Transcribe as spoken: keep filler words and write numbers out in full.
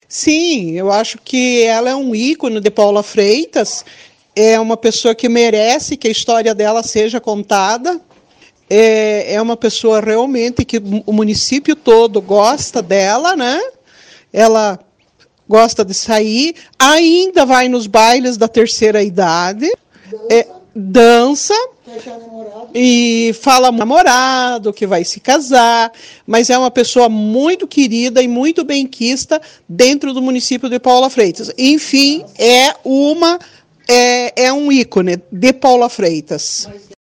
Sim, eu acho que ela é um ícone de Paula Freitas, é uma pessoa que merece que a história dela seja contada, é, é uma pessoa realmente que o município todo gosta dela, né? Ela gosta de sair, ainda vai nos bailes da terceira idade, é, dança e fala namorado, que vai se casar, mas é uma pessoa muito querida e muito benquista dentro do município de Paula Freitas. Enfim, é uma é, é um ícone de Paula Freitas.